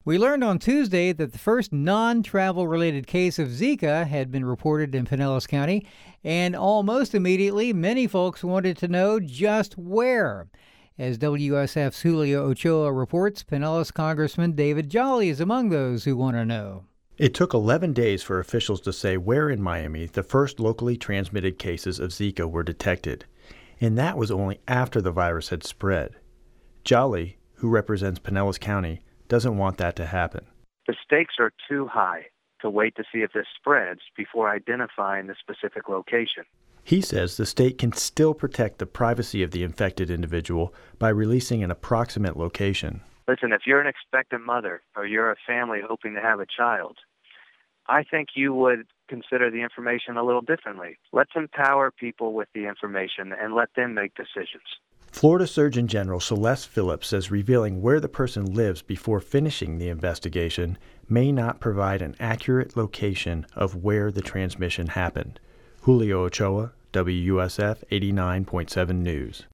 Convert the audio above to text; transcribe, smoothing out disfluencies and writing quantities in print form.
We learned on Tuesday that the first non-travel related case of Zika had been reported in Pinellas County, and almost immediately, many folks wanted to know just where. As WSF's Julio Ochoa reports, Pinellas Congressman David Jolly is among those who want to know. It took 11 days for officials to say where in Miami the first locally transmitted cases of Zika were detected, and that was only after the virus had spread. Jolly, who represents Pinellas County, doesn't want that to happen. The stakes are too high to wait to see if this spreads before identifying the specific location. He says the state can still protect the privacy of the infected individual by releasing an approximate location. Listen, if you're an expectant mother or you're a family hoping to have a child, I think you would consider the information a little differently. Let's empower people with the information and let them make decisions. Florida Surgeon General Celeste Phillips says revealing where the person lives before finishing the investigation may not provide an accurate location of where the transmission happened. Julio Ochoa, WUSF 89.7 News.